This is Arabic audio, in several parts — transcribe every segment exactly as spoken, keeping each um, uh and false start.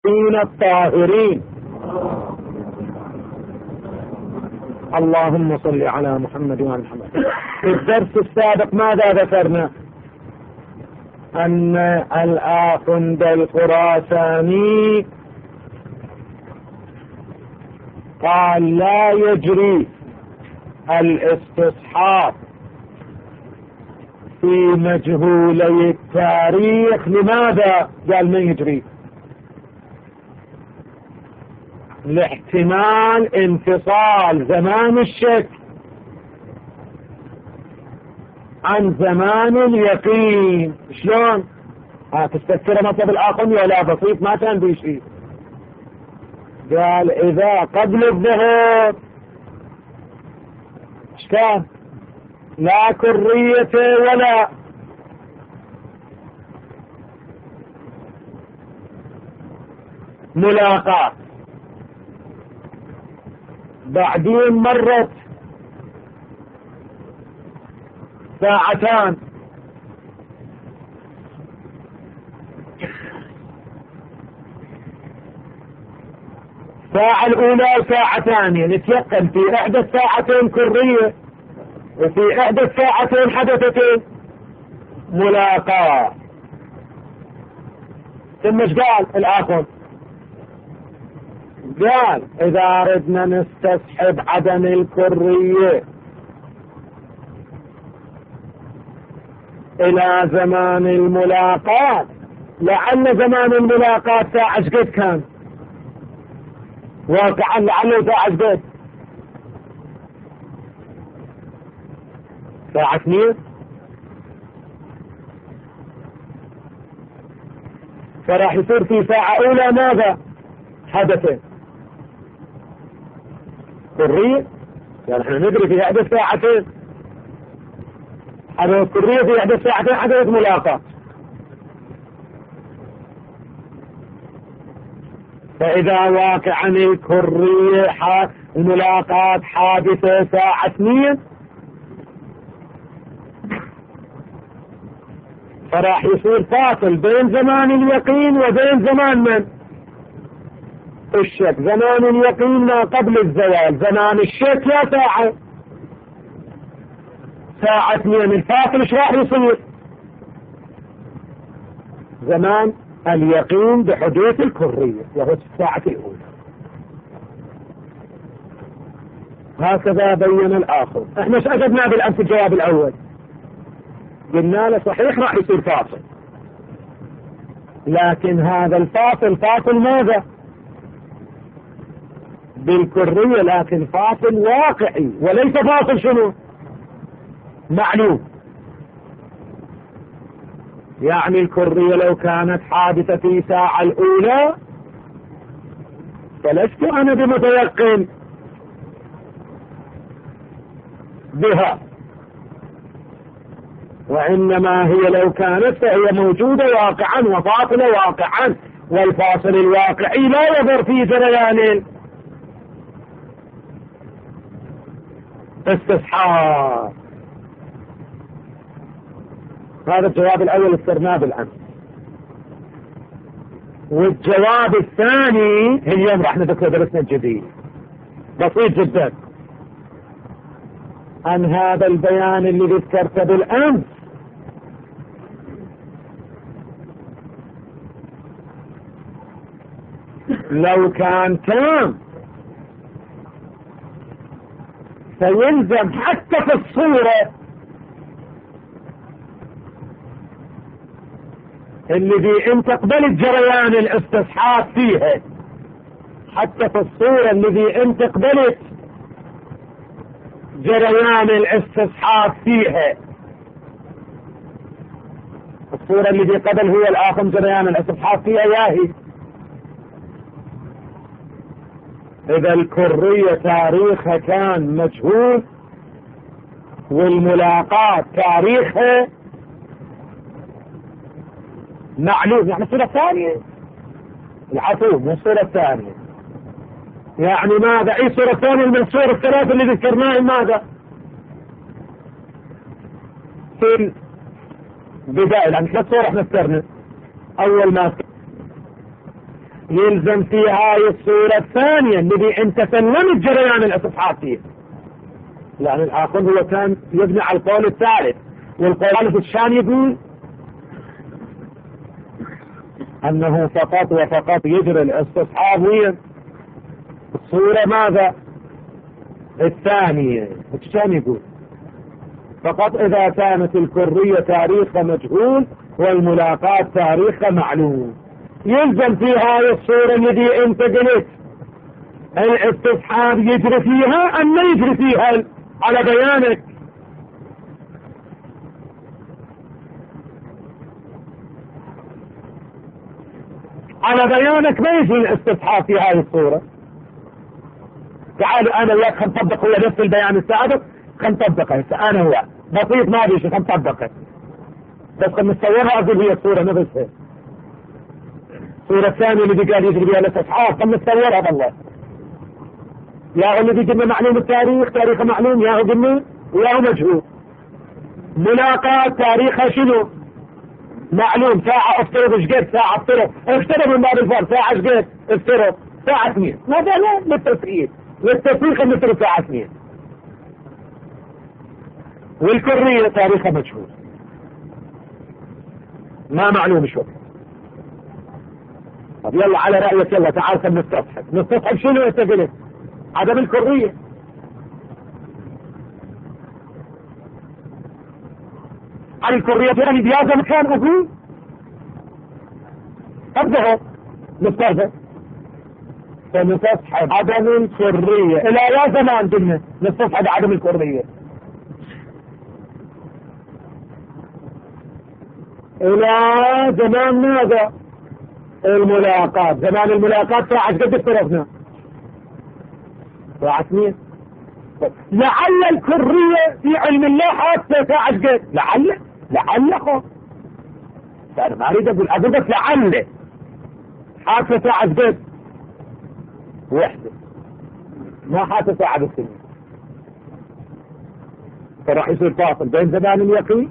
الطاهرين. اللهم صل على محمد وعلى محمد. في الدرس السابق ماذا ذكرنا؟ أن الآخند الخراساني قال لا يجري الاستصحاب في مجهولي التاريخ. لماذا قال ما يجري؟ لاحتمال انفصال زمان الشك عن زمان اليقين. شلون؟ ها تستذكر مطلب الآخند ولا بسيط ما كان بيشي؟ قال إذا قبل الظهور ايش كان؟ لا كرية ولا ملاقات. بعدين مرت ساعتان، الساعة الأولى وساعة ثانية، نتيقن في إحدى الساعتين كرية وفي إحدى الساعتين حدثت ملاقاة. ثم ايش قال الآخر؟ قال إذا ردنا نستصحب عدم الكرية إلى زمان الملاقاة، لعل زمان الملاقاة ساعة قد كان واقعا، لعله ساعة قد ساعة اثنين، فراح يصير في ساعة أولى ماذا حدث؟ كرية. يعني احنا ندري في إحدى الساعتين حدث كرية، في إحدى الساعتين حدث ملاقاة. فإذا واقعا الكرية الملاقاة حادثة ساعة اثنين، فراح يصير فاصل بين زمان اليقين وبين زمان من الشك. زمان اليقين ما قبل الزوال، زمان الشك يا ساعة ساعة اثنين. الفاصل ايش راح يصير؟ زمان اليقين بحدوث الكرية وهو الساعة الأولى. هكذا بين الآخر. احنا ايش أجبنا بالأمس الجواب الأول؟ قلنا له صحيح راح يصير فاصل، لكن هذا الفاصل فاصل ماذا؟ بالكرية، لكن فاصل واقعي وليس فاصل شنو؟ معلوم. يعني الكرية لو كانت حادثة في الساعة الأولى فلست أنا بمتيقن بها، وإنما هي لو كانت فهي موجودة واقعا وفاصلة واقعا، والفاصل الواقعي لا يضر في جريان استصحاب. هذا الجواب الأول استرناه بالأمس. والجواب الثاني اليوم راح نذكر درسنا الجديد بسيط جدا عن هذا البيان اللي ذكرته بالأمس. لو كان تام فيلزم حتى في الصورة اللي دي انت قبلت جريان الاستصحاب فيها، حتى في الصورة اللي دي انت قبلت جريان الاستصحاب فيها، الصورة اللي دي قبل هو الآخر جريان الاستصحاب فيها ياهي. إذا الكرية تاريخها كان مجهول والملاقاة تاريخها معلوم، يعني الصورة الثانية العفو من الصورة الثانية. يعني ماذا؟ اي الصورة الثانية من الصورة الثلاثة اللي ذكرناها ماذا؟ في البداية، لأن ثلاث صور احنا ذكرنا. أول ما يلزم في هاي الصورة الثانية الذي انت سلمت جريان الاستصحاب فيه، لأن الآخر هو كان يبني على القول الثالث، والقول الثاني يقول أنه فقط وفقط يجري الاستصحاب وين الصورة ماذا الثانية. الثاني يقول فقط إذا كانت الكرية تاريخ مجهول والملاقات تاريخ معلوم. يلزم في هاي الصورة الذي انت قلت الاستصحاب يجري فيها أم لا يجري فيها على بيانك. على بيانك ما يجري الاستصحاب في هاي الصورة. تعالوا انا وياك خنطبق هو نفس البيان السابق، خنطبقه هسه انا هو بسيط ما بيش خنطبقه، بس خنصورها اقول هي الصورة نفسها. الصورة الثانية اللي قال يجري بها الاستصحاب خنصورها بالله. يا هو الذي قلنا معلوم التاريخ تاريخ معلوم، يا هو قلنا ويا هو مجهول. ملاقات تاريخها شنو معلوم، ساعة افترض ايش قد ساعة افترض افترض من باب الفرض ساعة ايش قد افترض ساعة اثنين مثلا للتسعيد للتسويق نفترض ساعة اثنين. والكرية تاريخها مجهول ما معلوم شو. طب يلا على رأيك يلا تعال نستصحب نستصحب شنو انت قلت عدم الكرية. عن الكرية يعني بهذا مكان أقول أبدأ نستصحب فنستصحب عدم الكرية إلى يا زمان قلنا نستصحب عدم الكرية إلى زمان ماذا الملاقات. زمان الملاقات ساعة قد افترضنا ساعة اثنين. لعل الكرية في علم الله حتى ساعة قد لعل لعل خو انا ما اريد اقول اقول بس لعل حتى ساعة قد وحدة ما حتى ساعة بالسنين. فراح يصير فاصل بين زمان اليقين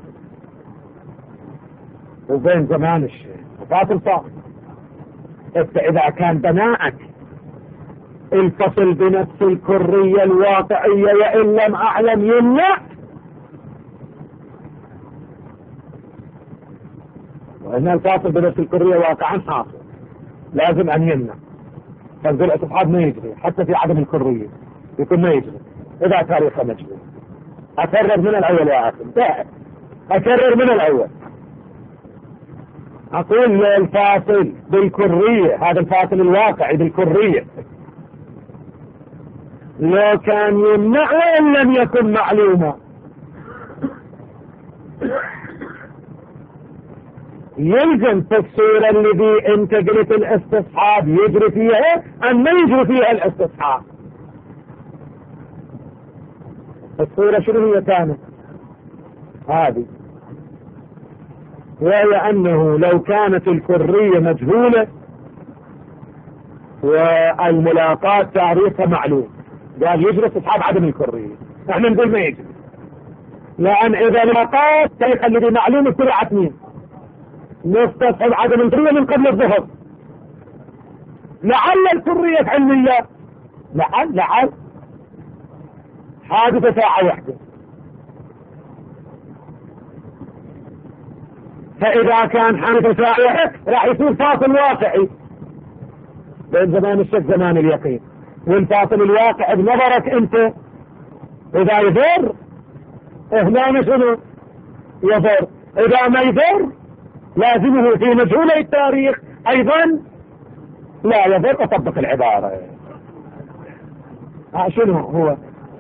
وبين زمان الشيء فاصل فاصل. اذا كان بناءك الفصل بنفس الكرية الواقعية وإن لم أعلم يمنع، وإن الفاصل بنفس الكرية واقعا حاصل لازم أن يمنع. فنقول الاستصحاب ما يجري حتى في عدم الكرية يكون ما يجري إذا تاريخه مجهول. أكرر من الأول يا أخي أكرر من الأول أقول الفاصل بالكرية هذا الفاصل الواقعي بالكرية لو كان يمنع وإن لم يكن معلومة يلزم في الصورة الذي انت قلت الاستصحاب يجري فيها أن ما يجري فيها الاستصحاب. الصورة شنو هي كانت هذه، وهي أنه لو كانت الكرية مجهولة والملاقات تاريخها معلوم قال يجري استصحاب عدم الكرية. احنا نقول ما يجري لأن إذا ملاقات تاريخ الذي معلوم الكرية عتمين نستصحب عدم الكرية من قبل الظهر. لعل الكرية في علم الله لعل لعل حادثة ساعة واحدة. فإذا كان حادثة ساعة واحدة راح يصير فاصل واقعي بين زمان الشك زمان اليقين. والفاصل الواقع بنظرك انت اذا يضر هنا شنو يضر، اذا ما يضر لازمه في مجهول التاريخ ايضا لا يضر. اطبق العبارة ها شنو هو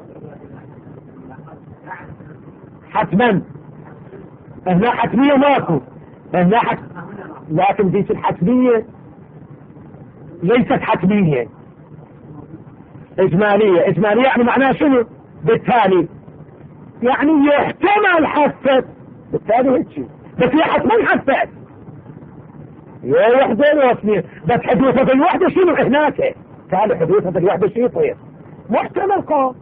حتما هنا حتمية ماكو هنا حت... لكن ديك الحتمية ليست حتمية إجمالية. إجمالية يعني معناها شنو بالتالي يعني يحتمل حسب بالتالي هيك شيء بس هي حتما حسب يا وحدة يا اثنين بس حدوثة الوحدة شنو هناك كان حدوثة الوحدة شيء يصير محتمل قام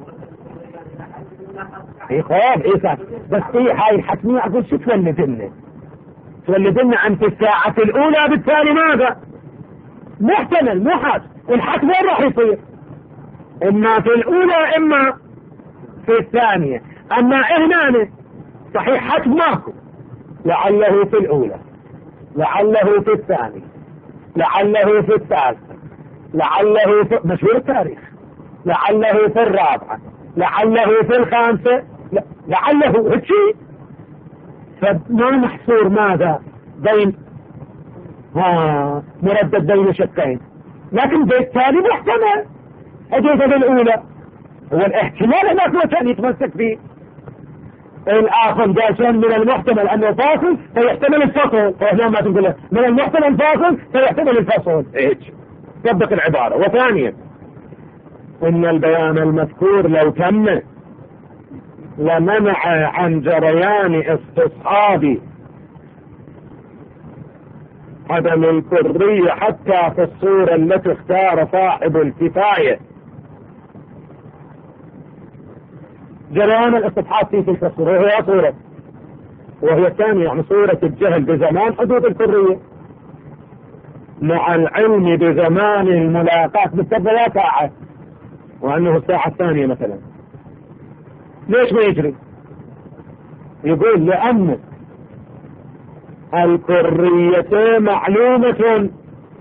اي خوف اي بس اي هاي الحتمية اقول شو تولد لنا تولد لنا عن في الساعة الاولى بالتالي ماذا محتمل مو حتم. والحتم وين راح يصير؟ اما في الاولى اما في الثانية. اما هنا صحيح حتم ماكو، لعله في الاولى، لعله في الثانية، لعله في الثالثة، لعله في مشهور التاريخ، لعله في الرابعة، لعله في الخامسة، لعله هالشيء. فما محصور ماذا بين ها مردد بين شقين، لكن بالتالي محتمل حدوثه بالاولى. هو الاحتمال هناك هو كان يتمسك فيه. الاخر قال من المحتمل انه فاصل فيحتمل الفصل، فهنا ما تقول من المحتمل الفاصل فيحتمل الفصل. هيك طبق العبارة. وثانيا ان البيان المذكور لو تم لمنع عن جريان استصحاب عدم الكرية حتى في الصورة التي اختار صاحب الكفاية. جريان الاستصحاب في تلك الصورة وهي صورة، وهي الثانية يعني صورة الجهل بزمان حدود الكرية مع العلم بزمان الملاقاة بالسبب لا ساعة، وأنه الساعة الثانية مثلا. ليش ما يجري؟ يقول لأن الكرية معلومة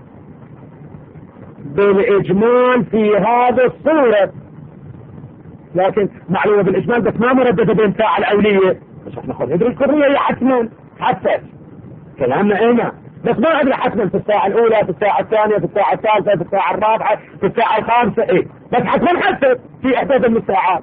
بالإجمال في هذه الصورة، لكن معلومة بالإجمال بس ما مرددة بين ساعة الأولية. مش احنا خذ ادري الكرية هي حتما حسب كلامنا اينا، بس ما ادري حتما في الساعة الأولى، في الساعة الثانية، في الساعة الثالثة، في الساعة الرابعة، في الساعة الخامسة، ايه بس حتما حسب في إحدى من الساعات.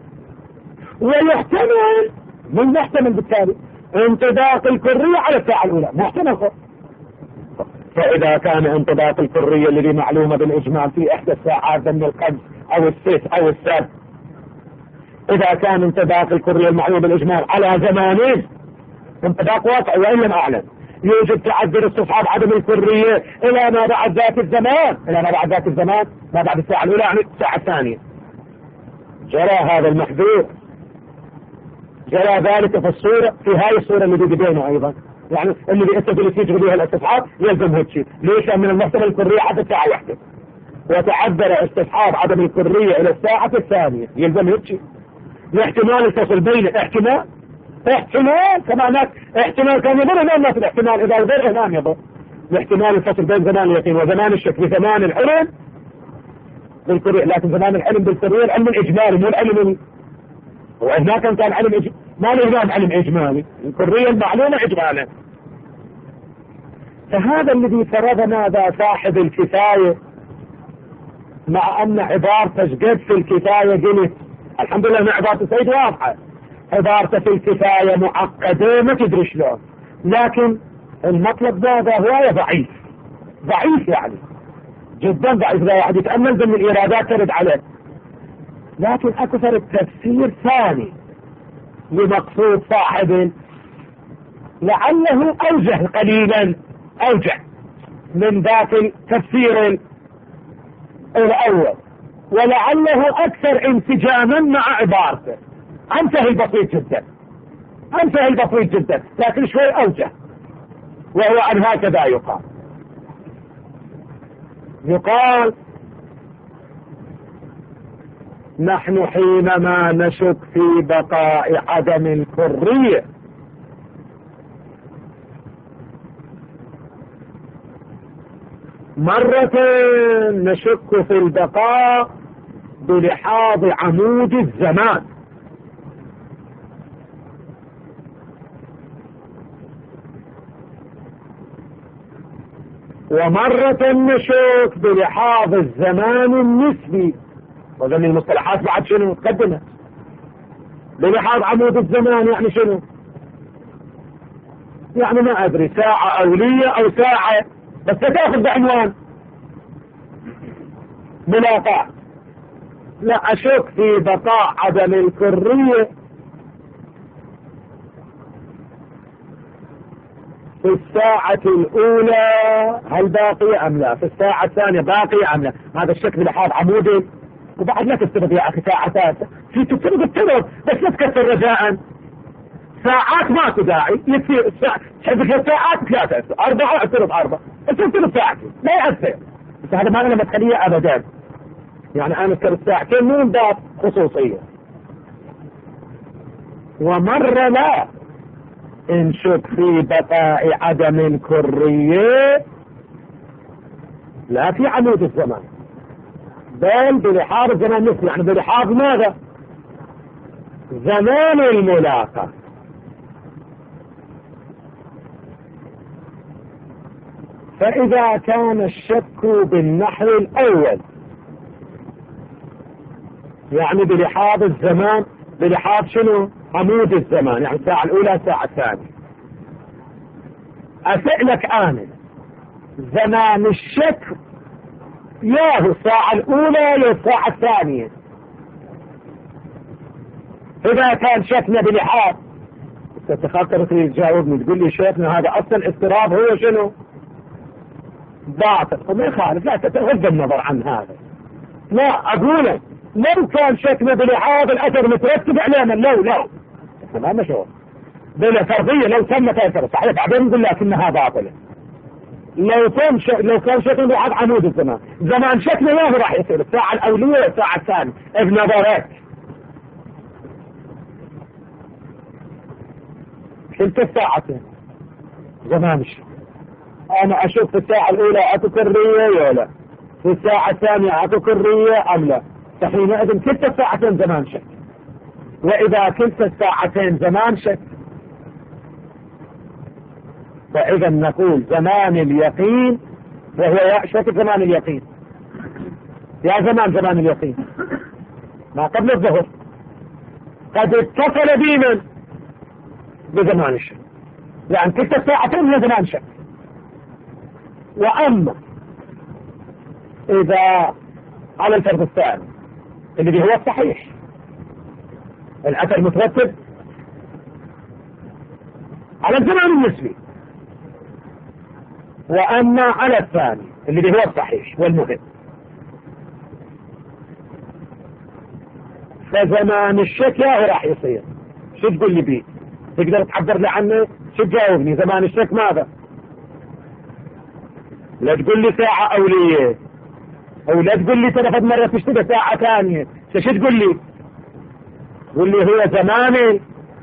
ويحتمل من يحتمل بالتالي انطباق الكرية على الساعة الأولى محتمل خط. فإذا كان انطباق الكرية الذي معلومة بالإجمال في إحدى الساعات من القبض أو الست أو السبت، إذا كان انطباق الكرية المعلومة بالإجمال على زمانين انطباق واقع وإن لم أعلم، يوجد تعذر استصحاب عدم الكرية إلى ما بعد ذات الزمان. إلى ما بعد ذات الزمان ما بعد الساعة الأولى يعني الساعة الثانية. جرى هذا المحذور، جرى ذلك في الصورة، في هاي الصورة اللي بيدينه أيضا، يعني اللي بيستدل فيه بها الاستصحاب يلزم هالشيء. ليش؟ من المحتمل الكرية حتى الساعة واحدة، وتعذر استصحاب عدم الكرية إلى الساعة الثانية يلزم هالشيء. لاحتمال الفصل بين احتمال احتمال كما هناك احتمال كان يضر هنا الناس الاحتمال إذا يضر هنا يضر. لاحتمال الفصل بين زمان اليقين وزمان الشك بزمان العلم بالكرية، لكن زمان العلم بالكرية العلم الإجمالي مو العلم، وهناك كان علم إج... ما له علم إجمالي، الكرية المعلومة إجمالا. فهذا الذي فرض ماذا صاحب الكفاية، مع أن عبارته قد في الكفاية قلت الحمد لله أن عبارة سيد واضحة، عبارته في الكفاية معقدة ما تدري شلون، لكن المطلب ماذا هو ضعيف، ضعيف يعني جدا ضعيف، لا واحد يتأمل ضمن الإرادات ترد عليه. لكن أكثر التفسير ثاني لمقصود صاحب لعله أوجه قليلا، أوجه من ذاك التفسير الأول، ولعله أكثر انسجاما مع عبارته. أنتهي البسيط جدا، أنتهي البسيط جدا، لكن شوي أوجه، وهو أن هكذا يقال يقال نحن حينما نشك في بقاء عدم الكرية مرة نشك في البقاء بلحاظ عمود الزمان، ومرة نشك بلحاظ الزمان النسبي، وذن المصطلحات بعد شنو متقدمة. بلحاظ عمود الزمان يعني شنو؟ يعني ما أدري ساعة أولية أو ساعة بس تأخذ بعنوان ملاقاة. لا أشك في بقاء عدم الكرية في الساعة الأولى هل باقية أم لا، في الساعة الثانية باقية أم لا. هذا الشك بلحاظ عمودي. وبعد لا تفترض يا أخي ساعتات، في تفترض افترض بس لا تكثر رجاء. ساعات ماكو داعي، يكفي تحب ثلاث ساعات ثلاثة، أربعة افترض أربعة، افترض ساعتين لا يأثر. هذا ما له مدخلية أبدا. يعني أنا أذكر الساعتين مو من باب خصوصية. ومرة لا انشك في بقاء عدم كرية لا في عمود الزمان، بل بلحاظ الزمان نفسه. يعني بلحاظ ماذا؟ زمان الملاقاة. فإذا كان الشك بالنحو الأول يعني بلحاظ الزمان، بلحاظ شنو؟ عمود الزمان، يعني الساعة الأولى الساعة الثانية. أسألك أنا زمان الشك ياهو الساعة الأولى يا الساعة الثانية؟ إذا كان شكنا بلحاظ تتخطر تجاوبني تقول لي شكنا هذا أصلا اضطراب هو شنو؟ باطل. وما يخالف، لا تتغض النظر عن هذا. لا أقولك لو كان شكنا بلحاظ الأثر مترتب علينا لو لو ما مشهور بلا فرضية لو تم تأثر صحيح بعدين نقول لكنها باطلة. لو كان ش... لو كان شكل بلحاظ عمود الزمان، زمان شكله لا راح يصير الساعة الأولية والساعة الثانية بنظرات. شلت الساعتين زمان الشك. أنا أشوف في الساعة الأولى أكو كرية ولا في الساعة الثانية أكو كرية أم لا، فحينئذ كلتا الساعتين زمان شك. وإذا كلتا الساعتين زمان شك فإذا نقول زمان اليقين، وهو شك زمان اليقين يا زمان زمان اليقين ما قبل الظهر قد اتصل بمن؟ بزمان الشك، يعني كلتا الساعتين هي زمان شك. وأما إذا على الفرض الثاني اللي هو الصحيح الأثر مترتب على الزمان النسبي، وأما على الثاني اللي هو الصحيح والمهم، فزمان الشك يا راح يصير. شو تقول لي بيه؟ تقدر تعبر لي عنه؟ شو تجاوبني؟ زمان الشك ماذا؟ لا تقول لي ساعة أولية أو لا تقول لي ترى مرة تشتغل ساعة ثانية. شو تقول لي؟ قول لي هو زمان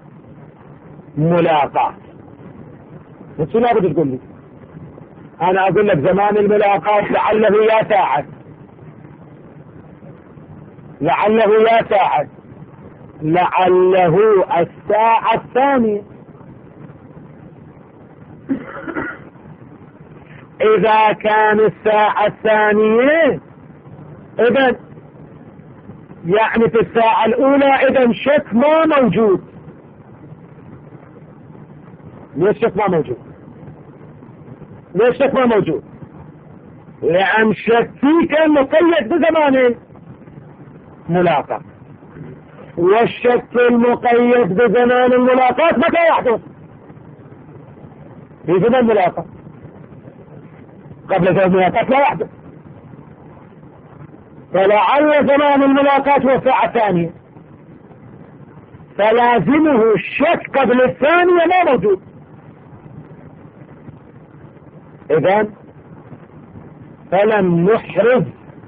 ملاقاة. شو لابد تقول لي؟ أنا أقول لك زمان الملاقاة لعله يا ساعة، لعله يا ساعة، لعله الساعة الثانية. إذا كان الساعة الثانية إذن يعني في الساعة الأولى إذن شك ما موجود. ليش شك ما موجود؟ ليش شك ما موجود؟ لأن شك فيه كان مقيد بزمان ملاقاة، والشك المقيد بزمان الملاقاة متى يحدث؟ في زمان الملاقاة. قبل زمان الملاقاة لا يحدث. فلعل زمان الملاقاة هو الساعة الثانية، فلازمه الشك قبل الثانية ما موجود. إذن فلم نحرز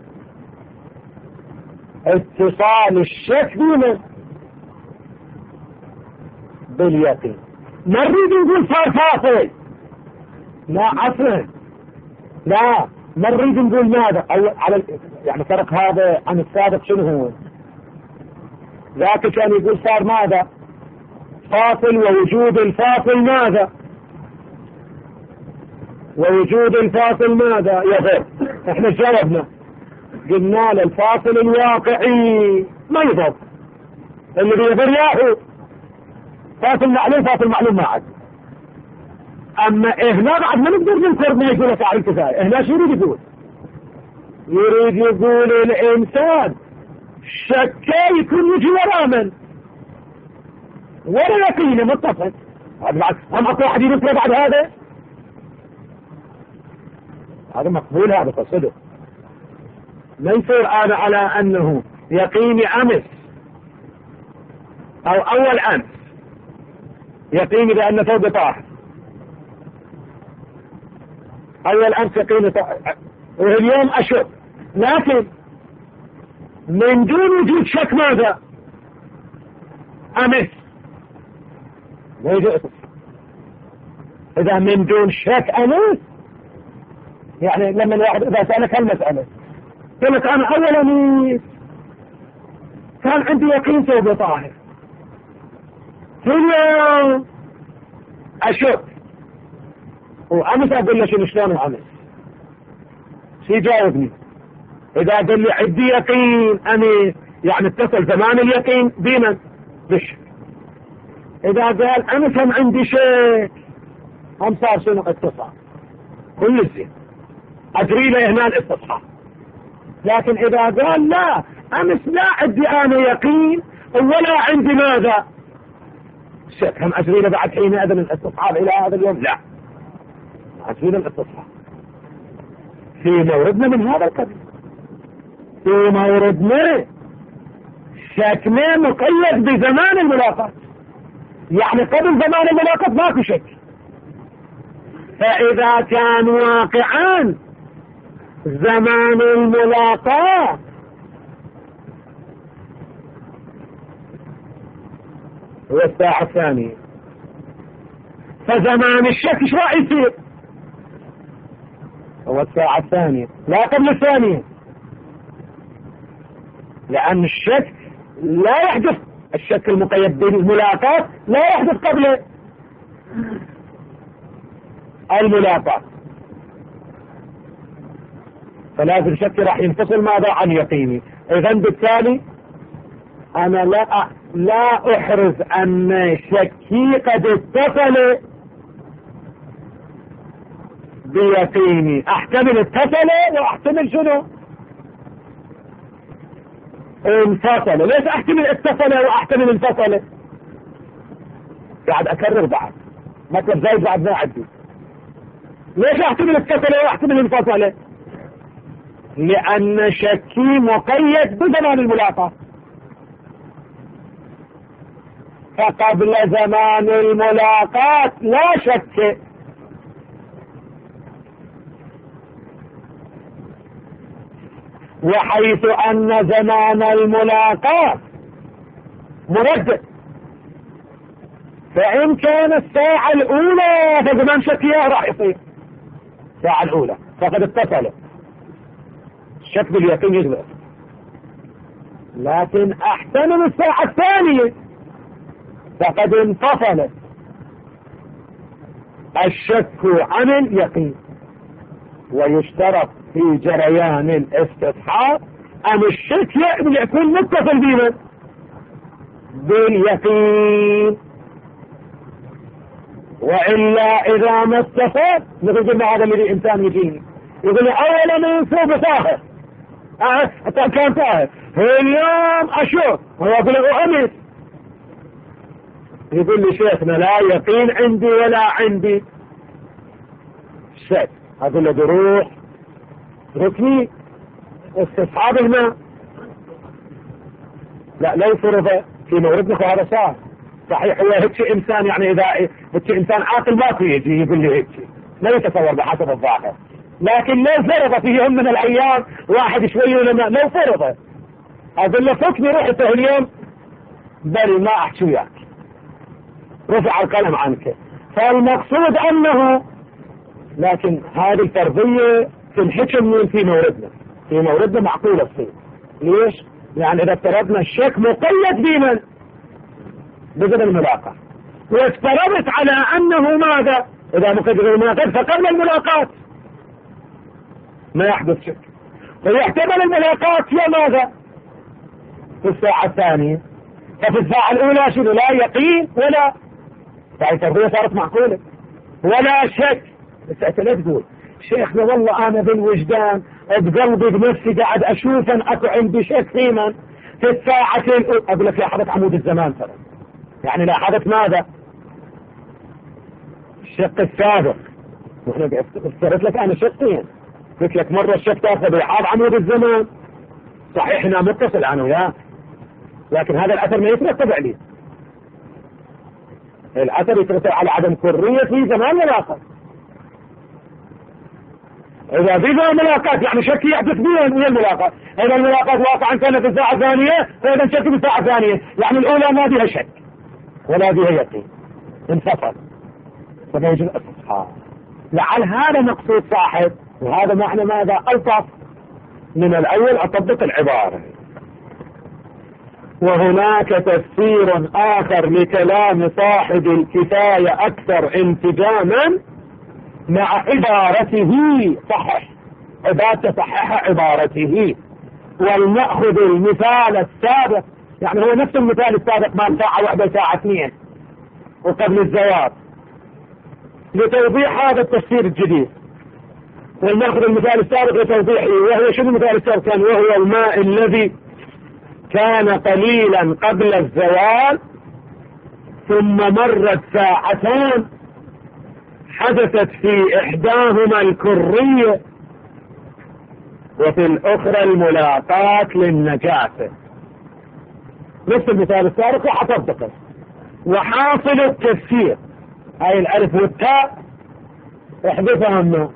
اتصال الشك بنا باليقين. ما نريد نقول صار فاصل، لا عفوا، لا ما نريد نقول ماذا على يعني فرق هذا عن السابق. شنو هو؟ ذاك كان يقول صار ماذا؟ فاصل، ووجود الفاصل ماذا؟ ووجود الفاصل ماذا؟ يضر. احنا جاوبنا قلنا له الفاصل الواقعي ما يضر، اللي بيضر ياهو فاصل معلوم، فاصل معلوم ما عاد. اما هنا بعد ما نقدر ننكر ما يقول فاعل الكفاية. هنا شو يريد يقول؟ يريد يقول الانسان شكا يكون يجي ورا من ولا يقينه متصل. بعد هم اكو واحد يذكر بعد هذا، هذا مقبول، هذا قصده. لا يصير انا على انه يقيني امس او اول امس يقيني بان ثوب طاح، اول امس يقيني واليوم أشك، لكن من دون وجود شك ماذا؟ أمس لا يجوز. إذا من دون شك أمس، يعني لما الواحد إذا سألك هالمسألة قلت أنا أول أمس كان عندي يقين ثوبي طاهر، في اليوم أشك وأمس أقول له شنو شلون أمس؟ شي يجاوبني؟ إذا قال لي عندي يقين أمس يعني اتصل زمان اليقين بمن؟ بالشك. إذا قال أمس هم عندي شك هم صار شنو؟ اتصال. كل الزين أدري له هنا الاستصحاب. لكن إذا قال لا أمس لا عندي أنا يقين ولا عندي ماذا؟ شك، هم أدري له بعد حينئذ الاستصحاب إلى هذا اليوم؟ لا، أدري له الاستصحاب في موردنا من هذا القبيل. في موردنا شكنا مقيد بزمان الملاقات، يعني قبل زمان الملاقات ماكو شك. فإذا كان واقعا زمان الملاقات هو الساعة الثانية، فزمان الشك ايش راح يصير؟ هو الساعة الثانية لا قبل الثانية، لأن الشك لا يحدث، الشك المقيد بالملاقات لا يحدث قبل الملاقات، فلازم شكي راح ينفصل ماذا عن يقيني. إذن بالتالي أنا لا لا أحرز أن شكي قد اتصل بيقيني، أحتمل اتصل وأحتمل شنو؟ انفصل. ليش أحتمل اتصل وأحتمل انفصل؟ قاعد أكرر بعد مطلب زايد بعد ما عدي. ليش أحتمل اتصل وأحتمل انفصل؟ لأن شكي مقيد بزمان الملاقاة، فقبل زمان الملاقاة لا شك. وحيث أن زمان الملاقاة مردد، فإن كان الساعة الأولى فزمان شكيها راح يصير الساعة الأولى فقد اتصل، الشك باليقين يجبر. لكن احتمل الساعة الثانية فقد انفصل الشك عن اليقين. ويشترط في جريان الاستصحاب أن الشك يكون متصل بمن؟ باليقين، وإلا إذا ما اتصل نقول لنا هذا الذي إنسان يجيني يقول لي أولا من ثوب طاهر حتى كان طاهر اليوم أشوف ويقول له أمس، يقول لي شيخنا لا يقين عندي ولا عندي شك، أقول له بروح ركني استصحاب الماء. لا لا يفرض في موردنا هذا صار صحيح. هو هيك إنسان يعني إذا هيك إنسان عاقل ماكو يجي يقول لي هيك، لا يتصور بحسب الظاهر. لكن لو فرض في يوم من الأيام واحد شوي لما لو فرض أقول له فكني رحته اليوم بل ما أحكي وياك، رفع القلم عنك. فالمقصود أنه لكن هذه الفرضية تنحكم من في موردنا، في موردنا معقولة تصير. ليش؟ يعني إذا افترضنا الشك مقيد بمن؟ بزمن الملاقاة، وافترضت على أنه ماذا؟ إذا مقيد بالملاقاة فقبل الملاقاة ما يحدث شك، فيحتمل الملاقاة هي ماذا؟ في الساعة الثانية، ففي الساعة الأولى شنو؟ لا يقين ولا فهي التربية صارت معقولة ولا شك. بس أنت لا تقول شيخنا والله أنا بالوجدان بقلبي بنفسي قاعد أشوف أن أكو عندي شك في من؟ في الساعة الأولى. أقول لك لاحظت عمود الزمان ترى، يعني لاحظت ماذا؟ الشق السابق. وإحنا افترضت لك أنا شقين، قلت لك مرة الشك تاخذ بحاب عمود الزمان صحيح هنا متصل عنه وياك، لكن هذا الأثر ما يترتب عليه، الأثر يترتب على عدم كرية في زمان الآخر. إذا في ملاقات يعني شك يحدث بين ويا الملاقات. إذا الملاقات واقعا كانت في الساعة الثانية فإذا شك في الساعة الثانية، يعني الأولى ما فيها شك ولا فيها يقين، انفصل فما يوجد استصحاب. لعل هذا مقصود صاحب، وهذا معنى ماذا؟ ألطف من الأول أطبق العبارة. وهناك تفسير آخر لكلام صاحب الكفاية أكثر انسجاما مع عبارته، صحح عبارته، صحح عبارته. ولنأخذ المثال السابق، يعني هو نفس المثال السابق ما ساعة واحدة ساعة اثنين وقبل الزواج، لتوضيح هذا التفسير الجديد. ولنأخذ المثال السابق لتوضيحه، وهو شنو المثال السابق كان؟ وهو الماء الذي كان قليلا قبل الزوال ثم مرت ساعتان حدثت في إحداهما الكرية وفي الأخرى الملاقاة للنجاسة. نفس المثال السابق وحطبقه. وحاصل التفسير هاي الألف والتاء احذفهم،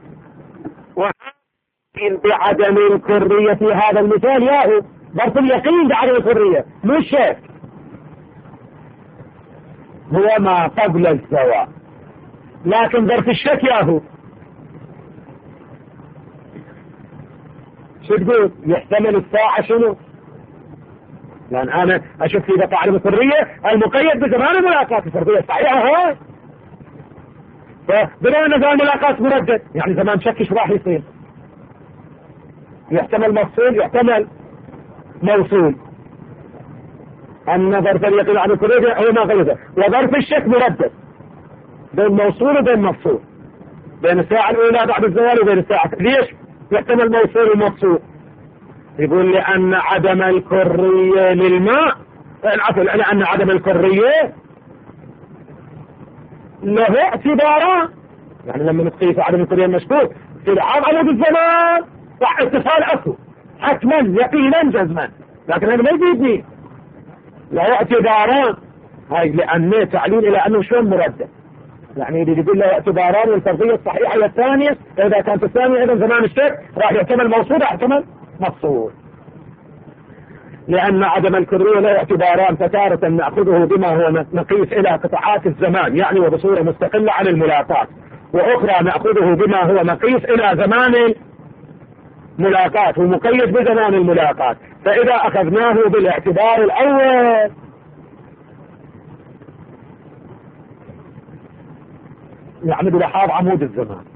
وحاصل بعدم الكرية في هذا المثال ياهو ظرف اليقين بعدم الكرية مش شك، هو ما قبل الزواج. لكن ظرف الشك ياهو شو تقول؟ يحتمل الساعة شنو؟ لأن أنا أشوف إذا بعدم الكرية المقيد بزمان الملاقاة الفردية صحيحة هاي، فبما أن زمان الملاقاة مردد يعني زمان شك ايش راح يصير؟ يحتمل مفصول يحتمل موصول. أن ظرف اليقين عن الكرية هو ما غيره، وظرف الشك مردد بين موصول وبين مفصول، بين الساعة الأولى بعد الزوال وبين الساعة. ليش يحتمل موصول ومفصول؟ يقول لأن عدم الكرية للماء، العفو، لأن عدم الكرية له اعتبارات. يعني لما نقيس عدم الكرية المشكوك في عدد الزمان صح اتصال أكو حتما يقينا جزما، لكن هذا ما يجيبني له اعتبارات. هاي لأنه تعليل إلى أنه شلون مردد، يعني يقول له اعتباران، والفرضية الصحيحة هي الثانية. إذا كانت الثانية إذا زمان الشك راح يحتمل موصول يحتمل مفصول. لأن عدم الكرية له اعتباران، فتارة نأخذه بما هو نقيس إلى قطعات الزمان يعني وبصورة مستقلة عن الملاقات، وأخرى نأخذه بما هو نقيس إلى زمان الملاقات ومقيد بزمان الملاقات. فإذا أخذناه بالاعتبار الأول يعني بلحاظ عمود الزمان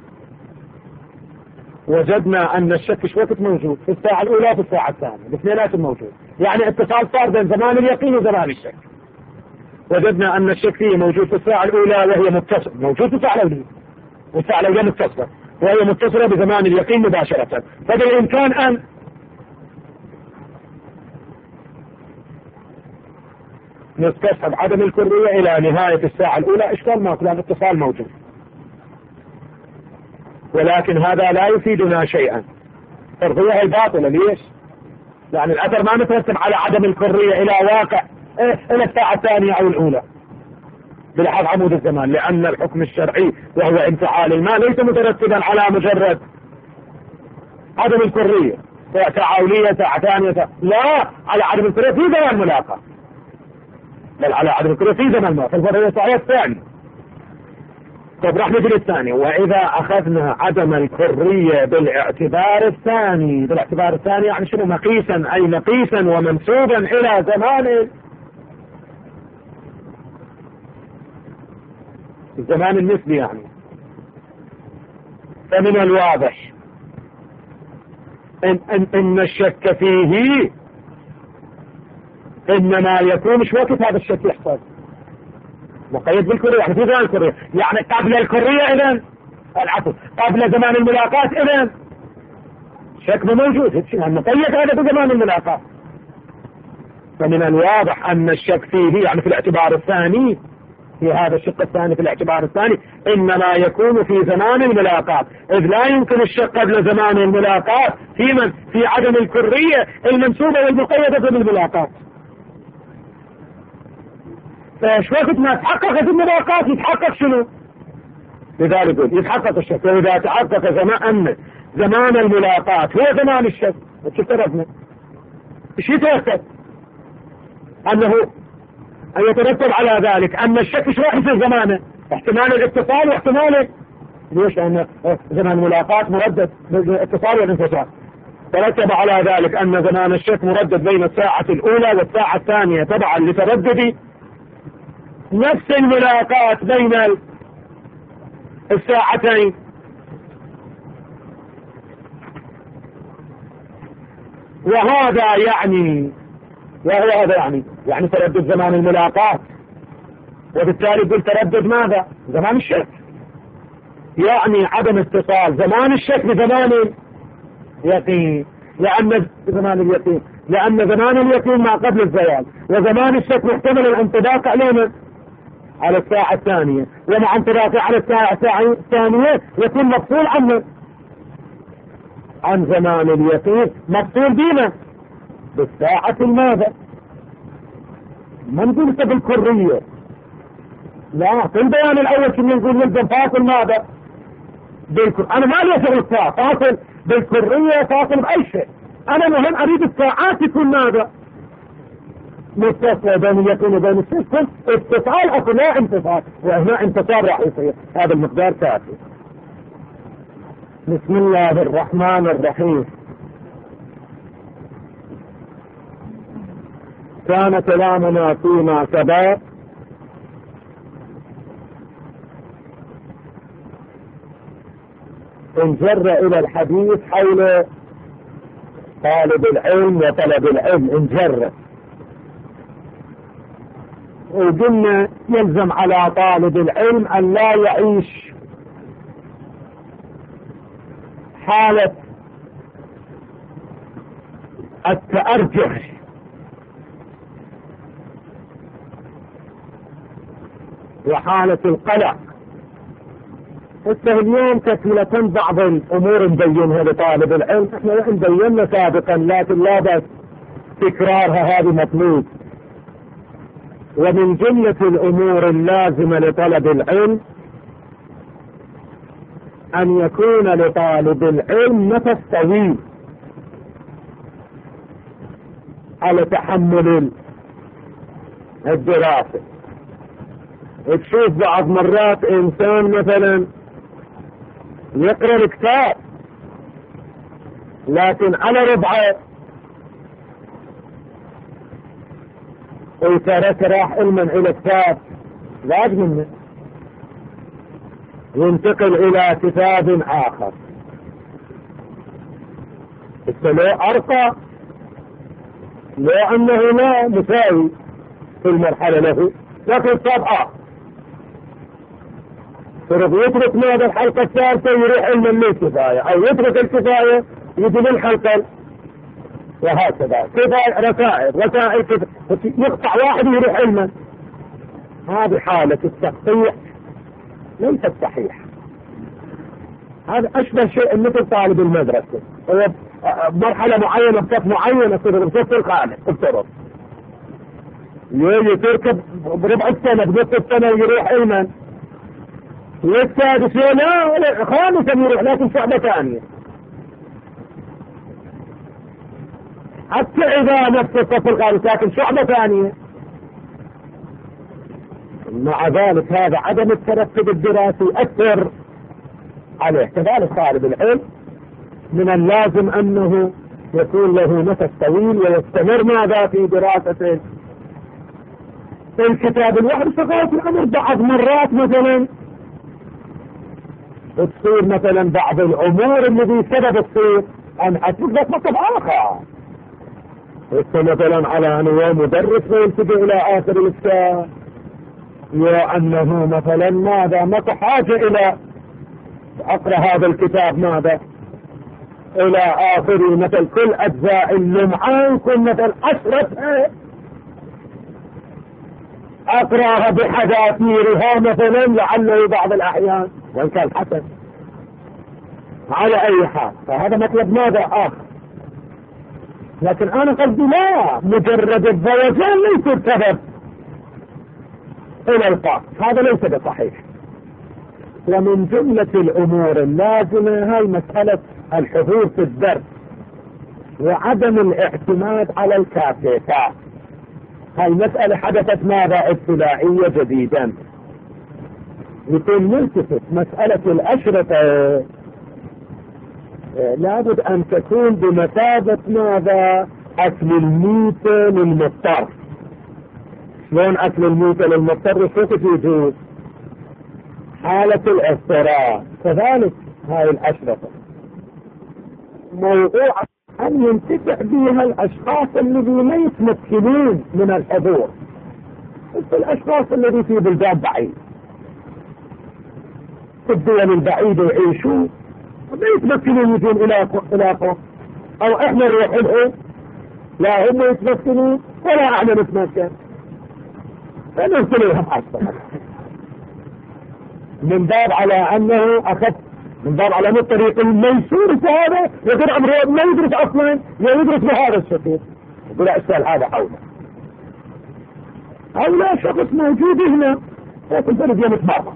وجدنا أن الشك في وقت موجود في الساعة الأولى وفي الساعة الثانية، الاثنينات موجود، يعني اتصال صار بين زمان اليقين وزمان الشك. وجدنا أن الشك فيه موجود في الساعة الأولى وهي متصل، موجود في الساعة الأولى والساعة الأولى متصلة وهي متصلة بزمان اليقين مباشرة. فبالإمكان أن نستصحب عدم الكرية إلى نهاية الساعة الأولى، إشكال ما كان اتصال موجود، ولكن هذا لا يفيدنا شيئا. فرضية الباطلة. ليش؟ يعني الأثر ما مترتب على عدم الكرية إلى واقع إيه إلى الساعة الثانية أو الأولى بلحاظ عمود الزمان، لأن الحكم الشرعي وهو انفعال الماء ليس مترتبا على مجرد عدم الكرية ساعة أولية ساعة ثانية، لا، على عدم الكرية في زمان ملاقاة، بل على عدم الكرية في زمان ملاقاة. فالفرضية صحيح الثاني. طب راح نجي للثاني. وإذا أخذنا عدم الكرية بالاعتبار الثاني، بالاعتبار الثاني يعني شنو؟ مقيسا، أي مقيسا ومنسوبا إلى زمان الزمان النسبي يعني. فمن الواضح إن, إن, إن الشك فيه إنما يكون مش وقت هذا الشك يحصل مقيد بالكرية، يعني في زمان الكرية، يعني قبل الكرية إذن العفو قبل زمان الملاقاة إذن شك موجود، مقيد هذا في زمان الملاقاة. فمن الواضح أن الشك فيه يعني في الاعتبار الثاني، في هذا الشق الثاني في الاعتبار الثاني إنما يكون في زمان الملاقاة، إذ لا يمكن الشك قبل زمان الملاقاة في من في عدم الكرية المنسوبة والمقيدة بالملاقاة. فايش وقت ما تحققت الملاقات يتحقق شنو؟ لذلك يتحقق الشك. وإذا تحقق زمان أن زمان الملاقات هو زمان الشك، شو عرفنا؟ ايش يترتب؟ انه ان يترتب على ذلك ان الشك ايش راح يصير زمانه؟ احتمال الاتصال واحتمال ليش؟ لان زمان الملاقات مردد بالاتصال والانفصال، ترتب على ذلك ان زمان الشك مردد بين الساعة الاولى والساعة الثانية تبعا لتردد نفس الملاقات بين الساعتين. وهذا يعني وهو هذا يعني يعني تردد زمان الملاقات، وبالتالي يقول تردد ماذا؟ زمان الشك، يعني عدم اتصال زمان الشك بزمان اليقين، لأن زمان اليقين لأن زمان اليقين ما قبل الزوال، وزمان الشك محتمل الانطباق علينا على الساعة الثانية، ومع انطباقه على الساعة الثانية يكون مفصول عنه عن زمان اليقين، مفصول بينا بالساعة الماذا؟ ما نقول بالكرية، لا في البيان الأول كنا نقول يلزم فاصل ماذا؟ بالكر... أنا ما لي شغل الساعة فاصل بالكرية فاصل بأي شيء، أنا مهم أريد الساعات تكون ماذا؟ متصلة بين اليقين وبين الشك، اتصال أو لا انفصال، وهنا انتصال راح يصير، هذا المقدار كافي. بسم الله الرحمن الرحيم. كان كلامنا فيما سبق انجر الى الحديث حول طالب العلم وطلب العلم، انجر وقلنا يلزم على طالب العلم ان لا يعيش حالة التأرجح وحالة القلق. حتى اليوم كثيرة بعض الامور نبينها لطالب العلم، احنا وإن بينا سابقا لكن لا بس تكرارها، هذه مطلوب. ومن جملة الامور اللازمة لطلب العلم ان يكون لطالب العلم نفس طويل على تحمل الدراسة. تشوف بعض مرات انسان مثلا يقرأ الكتاب لكن على ربعه ويترك راح علما الى كتاب لاج منه، ينتقل الى كتاب اخر لو ارقى، لو انه لا مساوي في المرحلة له لكن كتاب اخر، فرض يترك ماذا الحلقة الثالثة يروح علما للكفاية، او يترك الكفاية يجي للحلقة، وهكذا كفاية رسائل رسائل يقطع واحد ويروح علما. هذه حالة التقطيع ليست صحيحة. هذا اشبه شيء مثل طالب المدرسة هو مرحلة معينة بصف معينة في بصف الخامس افترض يجي تركب بربع السنة بنصف السنة يروح علما، والسادس لا خامسا يروح لكن شعبة ثانية، حتى إذا نفس الصف الخامس لكن شعبة ثانية. مع ذلك هذا عدم الترتب الدراسي يؤثر عليه. كذلك طالب العلم من اللازم أنه يكون له نفس طويل ويستمر ماذا في دراسة الكتاب الواحد. فقط الأمر بعض مرات مثلا تصير مثلا بعض الأمور اللي بسبب تصير أن أتبقى مطلب آخر، مثلا على أنه مدرس ويلتجئ إلى آخر الكتاب، يا أنه مثلا ماذا ما حاجة إلى أقرأ هذا الكتاب ماذا إلى آخره، مثل كل أجزاء اللمعان كل مثل أشرتها أقرأها بحذافيرها مثلا لعله بعض الأحيان وإن كان حسن. على أي حال فهذا مطلب ماذا آخر، لكن أنا قصدي لا مجرد الزوجان ليس السبب إلى القاء، هذا ليس بصحيح. ومن جملة الأمور اللازمة هاي مسألة الحضور في الدرس وعدم الاعتماد على الكاسيتات. هاي مسألة حدثت ماذا ابتدائية جديدا. يكون ملتفت مسألة الأشرطة لابد أن تكون بمثابة ماذا؟ أكل الميتة للمضطر. شلون أكل الميتة للمضطر؟ كيف يجوز؟ حالة الاضطرار. كذلك هاي الأشرطة موضوع أن ينتفع بها الأشخاص الذين ما يتمكنون من الحضور، الأشخاص الذين في بلدان بعيد في الدول البعيدة يعيشون ما يتمكنون يجون إلى إلى قوم، أو إحنا نروح لهم لا هم يتمكنون ولا احنا نتمكن، فنرسل لهم أصلا من باب على أنه أخذ من باب على أن الطريق الميسور في هذا يقول عمره ما يدرس أصلا يدرس بهذا الشكل. يقول أسأل هذا أولى أولى شخص موجود هنا لكن فرد يوم مرة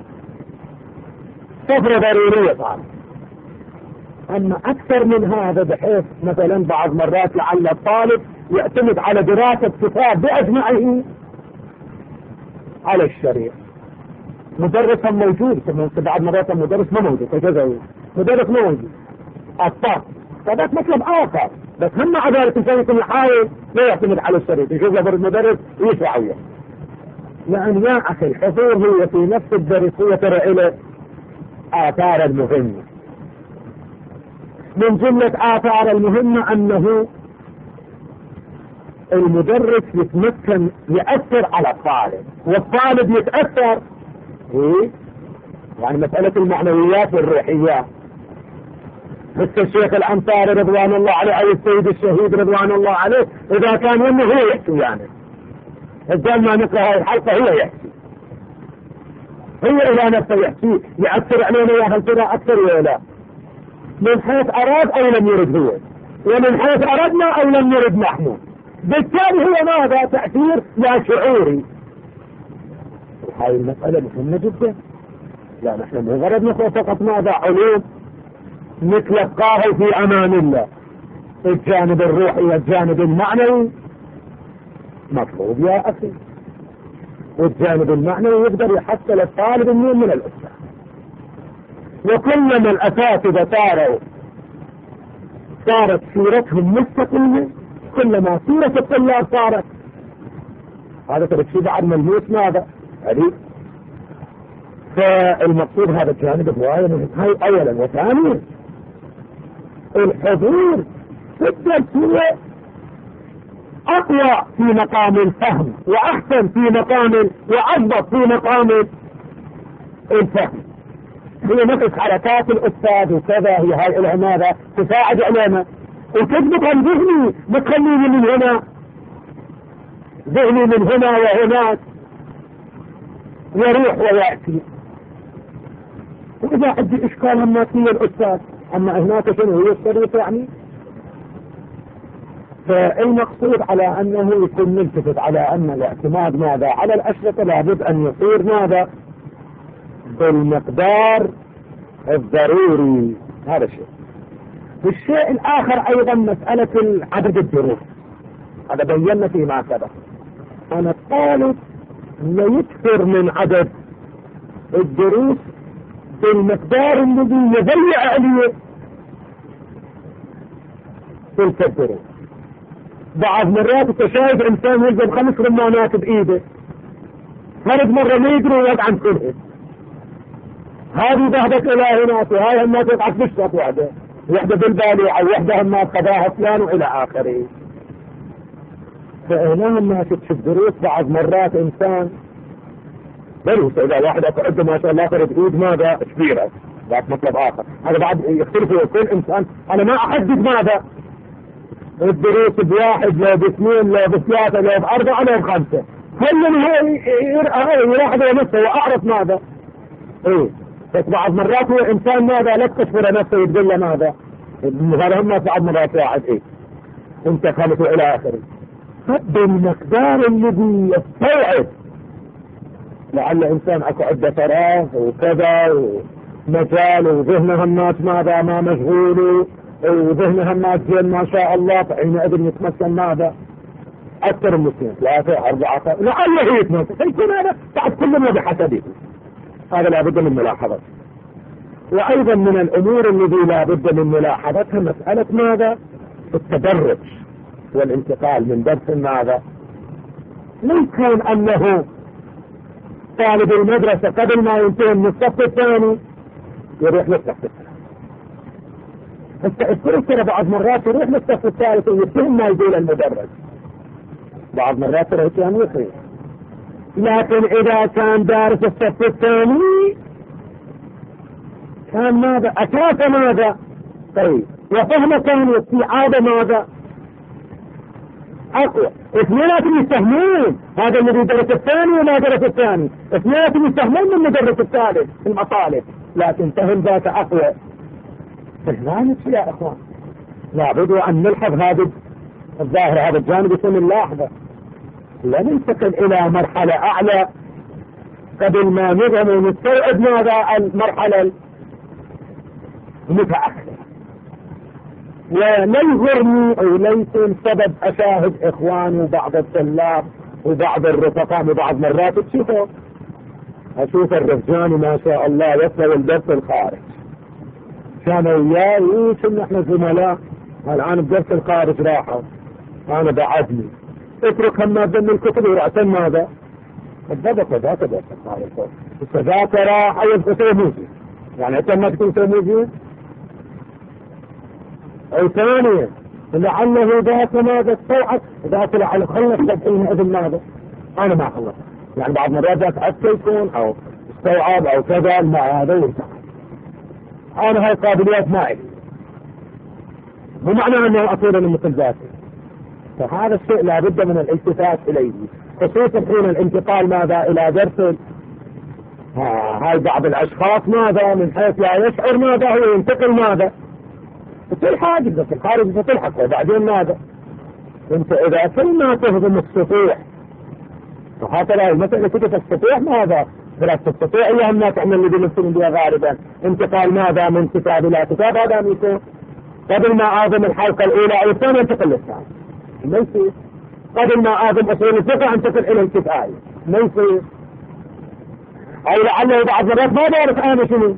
سفرة ضرورية صار. أما أكثر من هذا بحيث مثلا بعض مرات لعل الطالب يعتمد على دراسة كتاب بأجمعه على الشريعة. مدرس موجود بعض مرات المدرس ما موجود كذا مدرس ما موجود الطاق فذاك مطلب آخر، بس هم مع ذلك الإنسان يكون يحاول لا يعتمد على الشريعة يشوف له المدرس يشرع وياه. لأن يا أخي الحضور هي في نفس الدرس هي ترى إلى آثار المهمة. من جملة آثار المهمة أنه المدرس يتمكن يأثر على الطالب والطالب يتأثر إيه؟ يعني مسألة المعنويات والروحيات. مثل الشيخ الأنصاري رضوان الله عليه أو السيد الشهيد رضوان الله عليه إذا كان يمه هو يحكي، يعني الجال ما نقرأ هاي الحلقة هو يحكي هو إلى نفسه يحكي يأثر علينا يا هل ترى أكثر ولا لا من حيث أراد أو لم يرد هو، ومن حيث أردنا أو لم يرد نحن، بالتالي هو ماذا؟ تأثير لا شعوري. هاي المسألة مهمة جدا. لا نحن مجرد نقرأ فقط ماذا؟ علوم نتلقاه في أمان الله. الجانب الروحي والجانب المعنوي مطلوب يا أخي، والجانب المعنوي يقدر يحصل الطالب من من الأستاذ. وكلما الأساتذة صاروا صارت سيرتهم مستقلة كلما سيرة الطلاب صارت هذا تركشي بعد ملموس ماذا؟ هذه فالمقصود هذا الجانب الرواية من هاي أولا. وثانيا الحضور في الدرس هو أقوى في مقام الفهم وأحسن في مقام وأضبط في مقام الفهم. هي نفس حركات الأستاذ وكذا هي هاي إلها ماذا؟ تساعد علينا وتضبط ذهني ما تخليني من هنا ذهني من هنا وهناك يروح ويأتي. وإذا عندي إشكال هم فيه الأستاذ أما هناك شنو هي الشريط يعني. فالمقصود على أنه يكون ملتفت على أن الاعتماد ماذا؟ على الأشرطة لابد أن يصير ماذا؟ بالمقدار الضروري. هذا الشيء. والشيء الآخر أيضا مسألة عدد الدروس. هذا بينا فيما سبق. أنا الطالب لا يكثر من عدد الدروس بالمقدار الذي يضيع عليه تلك الدروس. بعض مرات انت شايف انسان يلزم خمس رمانات بايده فرد مرة ما يدري ويقع كلها هذه ذهبت الى هناك وهاي هم تقعد بشرط واحدة واحدة بالبالي او واحدة هم قضاها فلان والى اخره. فهنا هم تشوف دروس بعض مرات انسان بلوس اذا واحد اقعد ما شاء الله فرد ايد ماذا كبيرة ذات مطلب اخر. هذا بعد يختلف كل انسان. انا ما احدد ماذا الدروس بواحد لو باثنين لو بثلاثة لو باربعة لو بخمسة كل هاي واحد ونفسه واعرف ماذا ايه. بس بعض مرات هو انسان ماذا لا تكشفر نفسه وتقول له ماذا هذا هم بعض مرات واحد ايه انت خلصوا الى اخره بالمقدار الذي يستوعب. لعل انسان اكو عدة فراغ وكذا و... مجال وذهنها الناس ماذا ما مشغول وذهنها الناس زين ما شاء الله، فحينئذ يتمكن ماذا أكثر من اثنين ثلاثة أربعة لعله هي يتمكن، فيكون هذا بعد كلنا بحسبه. هذا لابد من ملاحظة. وأيضا من الأمور التي لابد من ملاحظتها مسألة ماذا التدرج والانتقال من درس ماذا. ممكن أنه طالب المدرسة قبل ما ينتهي من الصف الثاني يروح للصف الثاني، اذكروا ترى بعض مرات يروح للصف الثالث ويتهم ما يقول المدرس، بعض مرات ترى كان يخير. لكن إذا كان دارس الصف الثاني كان ماذا أساس ماذا طيب وفهم كان واستيعاب ماذا أقوى. اثنيناتهم يستهمون، هذا الذي درس الثاني وما درس الثاني، اثنيناتهم يستهمون من مدرس الثالث في المطالب، لكن فهم ذاك أقوى. فهمانك يا أخوان لابد أن نلحظ هذا الظاهر، هذا الجانب يكون نلاحظه. لا ننتقل إلى مرحلة أعلى قبل ما نفهم ونستوعب ماذا المرحلة المتأخرة. ولا يغرني أو ليس سبب أشاهد إخواني وبعض الطلاب وبعض الرفقاء وبعض مرات تشوفوا أشوف الرجاني ما شاء الله يصل الدرس الخارج كانوا وياي ايش ان احنا زملاء الآن بدرس الخارج راحوا أنا بعدني اترك هم ضمن الكتب ورأسا ماذا الضبط ذاك درس الخارج فذاك راح يبقى تلميذي يعني أنت ما تكون تلميذي أو ثانيا لعله ذاك ماذا استوعب ذاك لعله خلص سبعين إذن ماذا أنا ما خلص يعني بعض مرات ذاك حتى يكون أو استوعب أو كذا مع هذا يرتاح. أنا هاي قابليات معي مو معنى أنه أصير مثل ذاته. فهذا الشيء لابد من الالتفات إليه خصوصا حين الانتقال ماذا إلى درس هاي بعض الأشخاص ماذا من حيث لا يشعر ماذا هو ينتقل ماذا تلحق بس الخارج فتلحق وبعدين ماذا انت إذا كل ما تهضم السطوح وهكذا المسألة كده تستطيع ماذا فلا تستطيع أيها الناس عن الذي نفسهم بها غالبا انتقال ماذا من كتاب إلى كتاب هذا يكون قبل ما أعظم الحلقة الأولى أو الثانية انتقل للثانية ما يصير قبل ما أعظم أصول الفقه انتقل إلى الكفاية ما يصير أو لعله بعض مرات ما دارس أنا شنو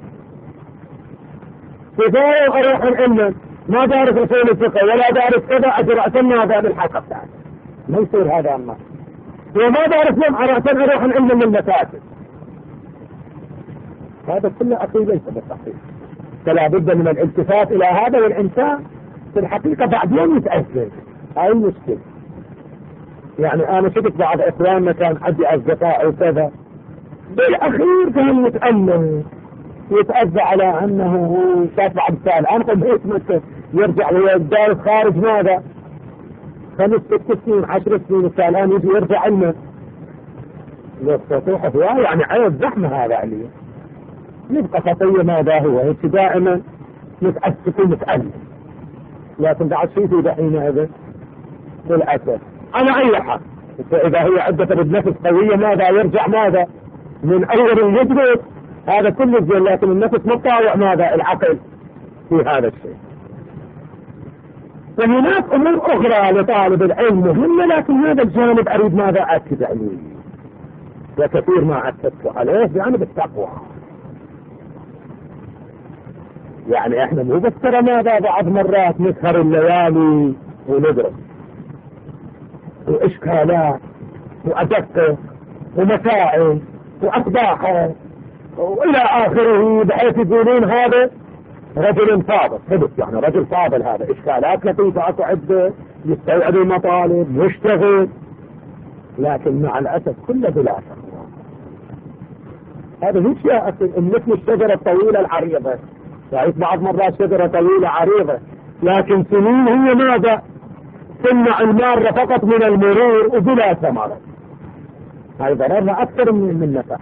كفاية أروح العلم ما دارس أصول الفقه ولا دارس كذا أجر أسمى هذا بالحلقة الثانية ما يصير هذا أما وما دارس لهم على أساس أروح العلم من المساجد هذا كله أخي ليس بالصحيح. فلا بد من الالتفات إلى هذا والإنسان في الحقيقة بعدين يتأثر هاي المشكلة. يعني أنا شفت بعض إخواننا كان عندي أصدقاء وكذا بالأخير كان يتأمل يتأذى على أنه شاف بعض السائل أنا قلت إيش مثل يرجع ويدارس خارج ماذا خمس ست سنين عشر سنين السائلان يجي يرجع علمه يستطيع هواية يعني عيب زحمة هذا عليه نبقى خطية ماذا هو هيك دائما متأسف ومتألم لكن بعد شيء في دحين هذا للأسف أنا أي حق إذا هي عدة بالنفس قوية ماذا يرجع ماذا من أول يدرس هذا كله زين لكن النفس مطاوع ماذا العقل في هذا الشيء. وهناك أمور أخرى لطالب العلم مهمة لكن هذا الجانب أريد ماذا أكد عليه وكثير ما أكدت عليه جانب التقوى. يعني احنا مو بس ترى ماذا بعض مرات نسهر الليالي وندرس وإشكالات وأدقق ومسائل وأقباحة وإلى آخره بحيث يقولون هذا رجل فاضل حدث يعني رجل فاضل هذا إشكالات لطيفة أكو عدة يستوعب المطالب يشتغل لكن مع الأسف كله بلا تقوى. هذا ليش يا أخي مثل الشجرة الطويلة العريضة رأيت بعض مرات شجرة طويلة عريضة لكن سنين هي ماذا تمنع المارة فقط من المرور وبلا ثمرة هاي ضررها أكثر من من نفع.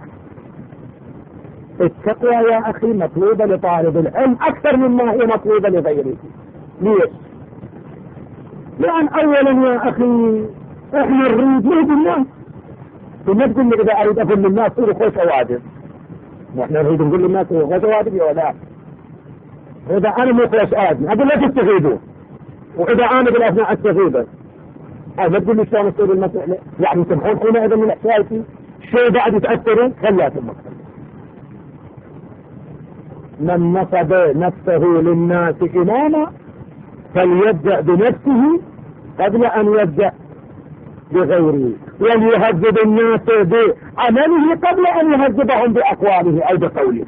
التقوى يا أخي مطلوبة لطالب العلم أكثر مما هي مطلوبة لغيره. ليش؟ لأن أولا يا أخي إحنا نريد نهدي الناس ونقول لك إذا أريد أقول للناس صوروا خوش أوادر نحن نريد نقول للناس غزوات ولا إذا أنا مو خلاص آدم أقول لا تستفيدوا، وإذا أنا بالأثناء أستفيده أو ما تقول لي شلون تصير المسألة، يعني تبحون هنا إذا من حكايتي شيء بعد يتأثرون خلاتهم مكتب. من نصب نفسه للناس إماما فليبدأ بنفسه قبل أن يبدأ بغيره، وليهذب الناس بعمله قبل أن يهذبهم بأقواله أو بقوله.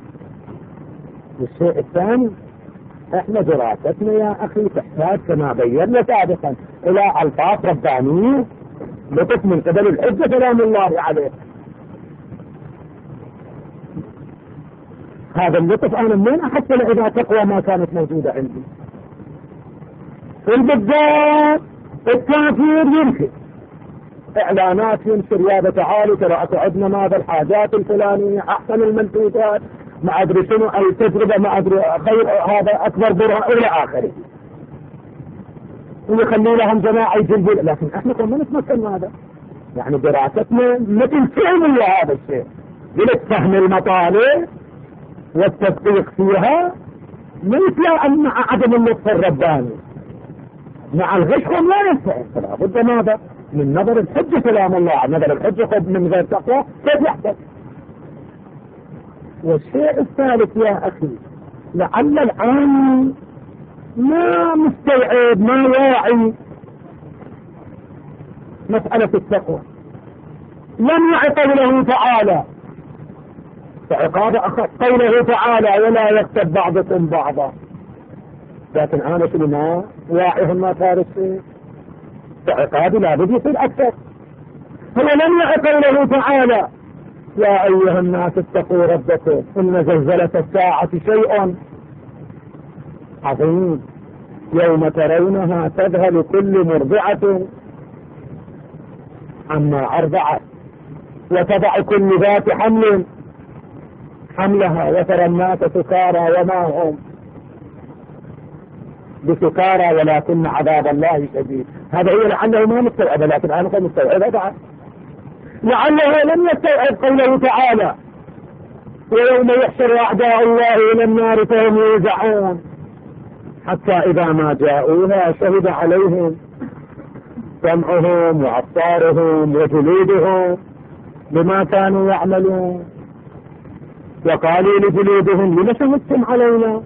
والشيء الثاني احنا دراستنا يا اخي تحتاج كما بينا سابقا الى الفاظ ربانيه لطف من قبل الحجه سلام الله عليه. هذا اللطف انا منين احصل اذا تقوى ما كانت موجوده عندي؟ البداية التأثير يمكن اعلانات ينشر يا تعالوا ترى اكو عندنا ماذا الحاجات الفلانيه احسن المنتوجات ما ادري شنو اي تجربه ما ادري خير هذا اكبر برهان الى اخره، ويخلي لهم جماعه يجلبوا. لكن احنا كنا نتمكن من هذا، يعني دراستنا مثل فهم هذا الشيء قلت فهم المطالب والتدقيق فيها مثل ان مع عدم اللطف الرباني مع الغشهم لا ينفع. فلا بد ماذا من نظر الحجه كلام الله، نظر الحجه من غير تقوى كيف يحدث. والشيء الثالث يا أخي لعل العام ما مستوعب ما واعي مسألة التقوى، لم يعي قوله تعالى فعقاب أخذ قوله تعالى ولا يغتب بعضكم بعضا، لكن أنا شنو ما واعي ما فارسي فعقاب لا بد يصير أكثر. هو لم يعي قوله تعالى يا أيها الناس اتقوا ربكم إن زلزلة الساعة شيء عظيم يوم ترونها تذهل كل مرضعة عما أرضعت وتضع كل ذات حمل حملها وترى الناس سكارى وما هم بسكارى ولكن عذاب الله شديد. هذا هو لعله ما مستوعب، لكن أنا قد مستوعب بعد لعله لم يستوعب قوله تعالى ويوم يحشر أعداء الله إلى النار فهم يوزعون حتى إذا ما جاءوها شهد عليهم سمعهم وأبصارهم وجلودهم بما كانوا يعملون وقالوا لجلودهم لم شهدتم علينا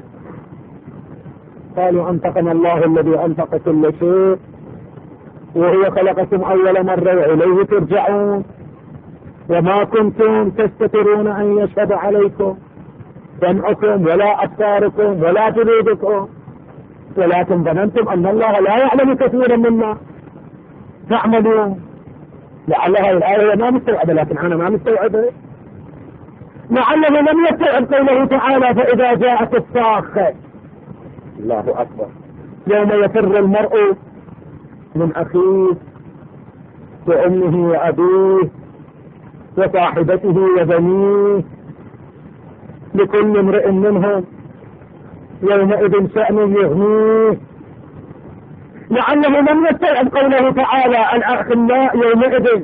قالوا أنطقنا الله الذي أنطق كل شيء وهو خلقكم أول مرة وإليه ترجعون وما كنتم تستترون أن يشهد عليكم سمعكم ولا أبصاركم ولا جلودكم ولكن ظننتم أن الله لا يعلم كثيرا مما تعملون. لعلها الآية ما مستوعبة، لكن أنا ما مستوعبة. لعله لم يستوعب قوله تعالى فإذا جاءت الصاخة الله أكبر يوم يفر المرء من أخيه وأمه وأبيه وصاحبته وبنيه لكل امرئ منهم يومئذ شأن يغنيه. لعله لم يستوعب قوله تعالى الأخلاء يومئذ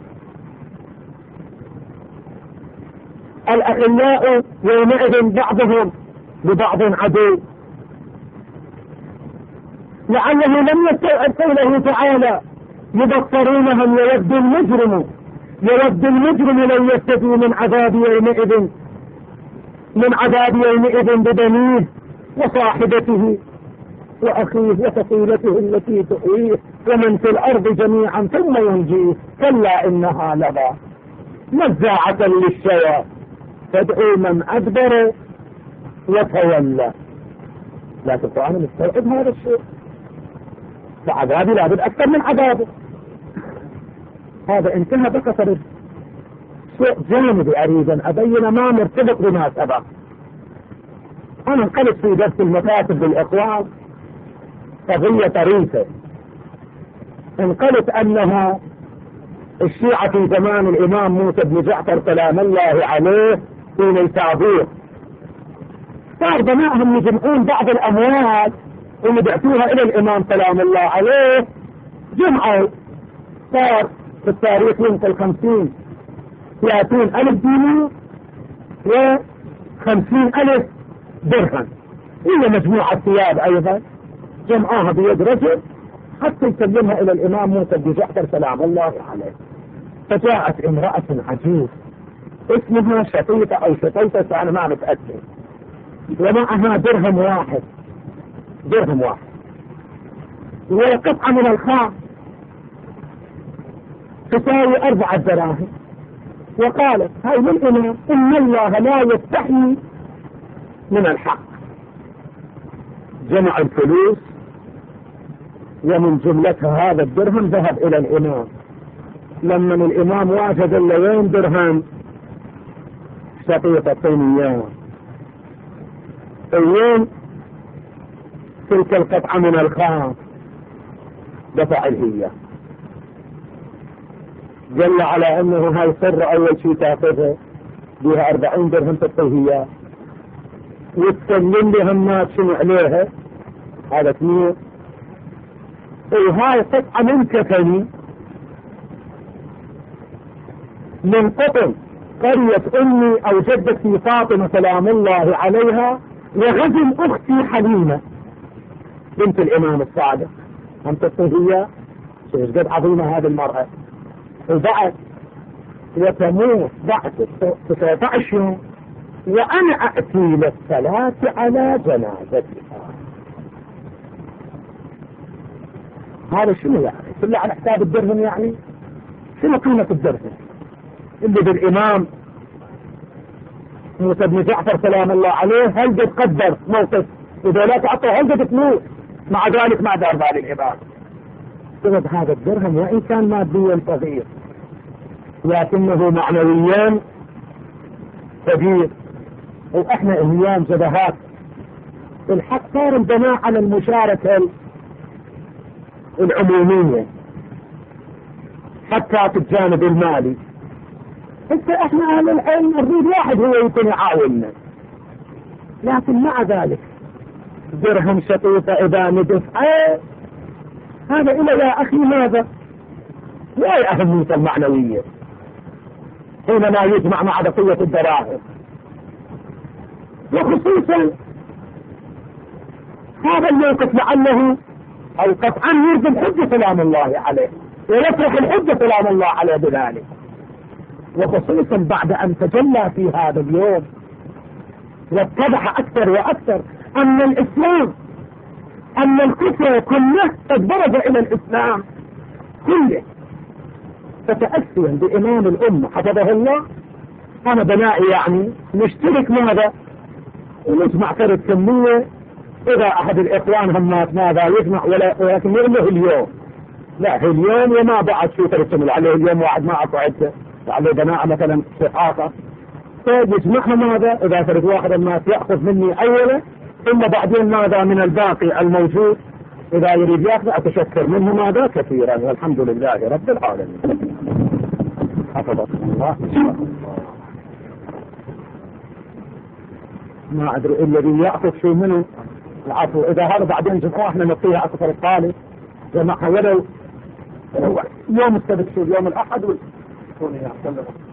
الأخلاء يومئذ بعضهم لبعض عدو. لعله لم يستوعب قوله تعالى يبصرونهم يود المجرم يود المجرم لن يستفي من عذاب يومئذ من عذاب يومئذ ببنيه وصاحبته وأخيه وفصيلته التي تؤويه ومن في الأرض جميعا ثم ينجيه كلا إنها لظى نزاعة للشوى تدعو من أدبر وتولى. لكن القرآن مستوعب هذا الشيء فعذابي لابد أكثر من عذابه. هذا انتهى بقصر شيء جانبي أريد أن أبين ما مرتبط بما سبق. أنا انقلت في درس المكاتب بالإخوان قضية طريفة، انقلت أنها الشيعة في زمان الإمام موسى بن جعفر سلام الله عليه في نيسابور صار جماعهم يجمعون بعض الأموال ويبعثوها إلى الإمام سلام الله عليه جمعوا صار في التاريخ ينقل خمسين ثلاثين ألف دينار وخمسين ألف درهم، هي مجموعة ثياب أيضا جمعوها بيد رجل حتى يسلمها إلى الإمام موسى بن جعفر سلام الله عليه. فجاءت امرأة عجوز اسمها شطيطة أو شطيطة، أنا ما متأكد، ومعها درهم واحد، درهم واحد وقطعة من الخام تساوي أربعة دراهم، وقالت هاي للإمام إن الله لا يستحي من الحق. جمع الفلوس ومن جملتها هذا الدرهم ذهب إلى الإمام. لما الإمام واجد اللوين درهم شقيقة طينيان، أيام تلك القطعة من الخام دفع الهية، جل على أنه هاي صر أول شيء تأخذها بها أربعين درهم تطهية وتسلم لها الناس شنو عليها هذا اثنين، وهاي قطعة من كفني من قطن قرية أمي أو جدتي فاطمة سلام الله عليها وغزل أختي حليمة بنت الإمام الصادق. هم تطهية شيء قد عظيمة هذه المرأة، وبعد وتموت بعد ستة عشر يوم وأنا أأتي للصلاة على جنازتها. هذا شنو يعني؟ كله على حساب الدرهم يعني؟ شنو قيمة الدرهم اللي بالإمام موسى بن جعفر سلام الله عليه هل قد قدر موقف إذا لا تعطوا هل قد فلوس، مع ذلك ما دار بال العباد. سبب هذا الدرهم وإن كان ماديا صغير لكنه معنويا كبير. واحنا ايام جبهات الحق صار البناء على المشاركة العمومية حتى في الجانب المالي. حتى احنا اهل العلم نريد واحد هو يكون يعاوننا، لكن مع ذلك درهم شقيقة اذا ندف ايه هذا الى يا اخي ماذا؟ لا اهميته المعنوية حينما يجمع مع بقية الدراهم، وخصوصا هذا الموقف لعله او قطعا يرجى الحجة سلام الله عليه ويترك الحجة سلام الله عليه بذلك، وخصوصا بعد ان تجلى في هذا اليوم واتضح اكثر واكثر ان الاسلام ان الكفر كله قد برز الى الاسلام كله. فتأسيا بإمام الأمة حفظه الله أنا بنائي يعني نشترك ماذا ونجمع فرد كمية، إذا أحد الإخوان همات ماذا يجمع ولا ولكن يقول اليوم لا اليوم وما بعد شو ترسم عليه اليوم واحد ما أكو عدة عليه بناء مثلا شقاقة فيجمعها ماذا إذا فرد واحد الناس يأخذ مني أولا ثم بعدين ماذا من الباقي الموجود إذا يريد يأخذ أتشكر منه ماذا كثيرا، والحمد لله رب العالمين. حفظك الله. ما أدري الذي يأخذ شيء منه العفو، إذا هذا بعدين جمعوه احنا نعطيها أكثر الثالث جمعها ولو يوم السبت شو يوم الأحد